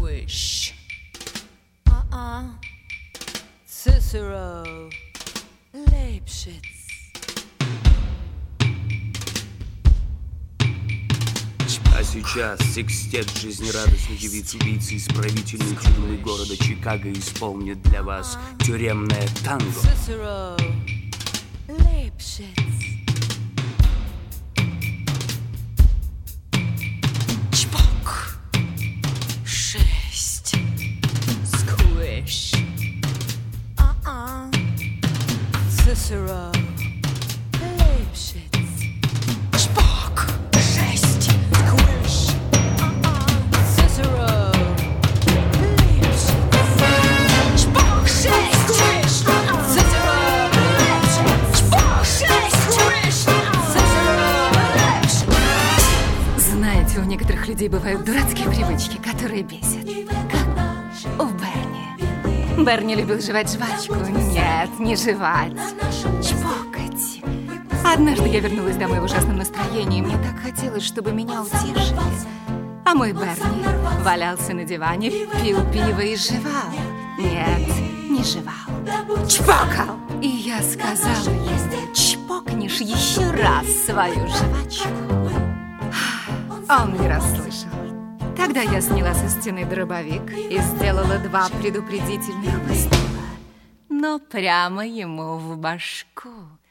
Squish. Cicero. Leibniz. А сейчас секстет жизнерадостной девиц-убийцы исправительной тюрьмы города Чикаго исполнит для вас тюремное танго. Cicero. Leibniz. Чпок. 6. Squish. Cicero. Leibniz. Чпок. 6. Squish. Cicero. Leibniz. Чпок. 6. Squish. Cicero. Leibniz. Чпок. 6. Squish. Cicero. Leibniz. Знаете, у некоторых людей бывают дурацкие привычки, которые бесят. Как у Берни. Берни любил жевать жвачку. Нет, не жевать. Чпокать. Однажды я вернулась домой в ужасном настроении, и мне так хотелось, чтобы меня утешили. А мой Берни валялся на диване, пил пиво и жевал. Нет, не жевал. Чпокал. И я сказала, если чпокнешь еще раз свою жвачку. Он не расслышал. Тогда я сняла со стены дробовик и сделала 2 предупредительных выстрела. Но прямо ему в башку.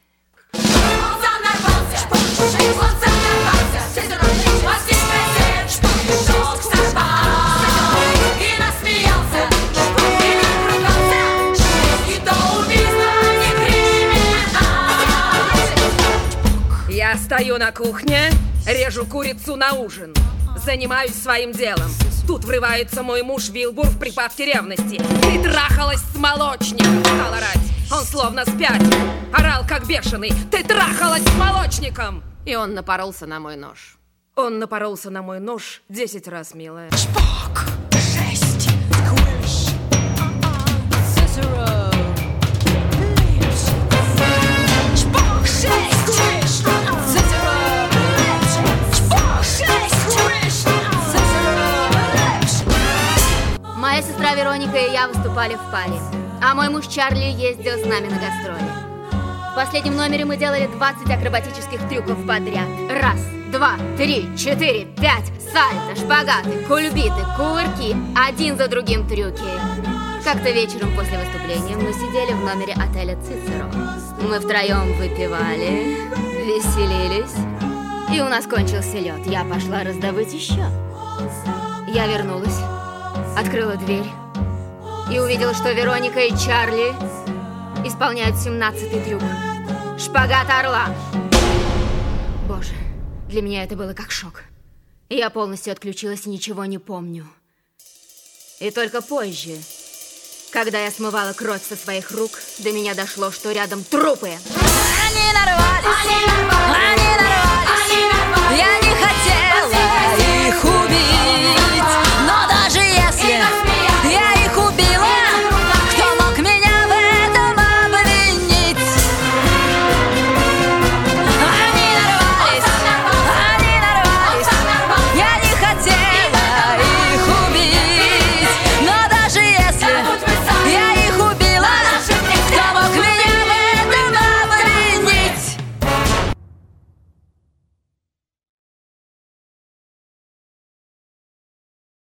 Я стою на кухне, режу курицу на ужин. Занимаюсь своим делом. Тут врывается мой муж Вилбур в припадке ревности. Ты трахалась с молочником, стал орать. Он словно спятил, орал как бешеный. Ты трахалась с молочником! И он напоролся на мой нож. Он напоролся на мой нож 10 раз, милая. Чпок. 6. Squish. Cicero. Leibniz. Чпок. 6. Squish. Cicero. Leibniz. Чпок. 6. Squish. Cicero. Leibniz. Моя сестра Вероника и я выступали в паре, а мой муж Чарли ездил с нами на гастроли. В последнем номере мы делали 20 акробатических трюков подряд. 1, 2, 3, 4, 5. Сальто, шпагаты, кульбиты, кувырки. Один за другим трюки. Как-то вечером после выступления мы сидели в номере отеля Цицеро. Мы втроем выпивали, веселились. И у нас кончился лед. Я пошла раздобыть еще. Я вернулась, открыла дверь и увидела, что Вероника и Чарли исполняют 17-й трюк. Шпагат орла. Боже, для меня это было как шок. Я полностью отключилась и ничего не помню. И только позже, когда я смывала кровь со своих рук, до меня дошло, что рядом трупы. Они нарвались.